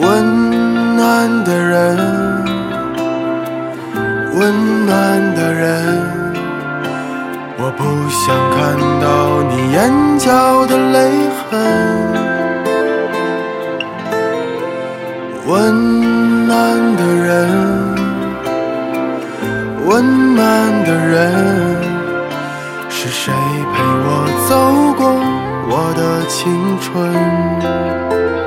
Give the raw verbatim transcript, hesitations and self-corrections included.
温暖的人，温暖的人，我不想看到你眼角的泪痕。温暖的人，温暖的人，是谁陪我走过我的青春？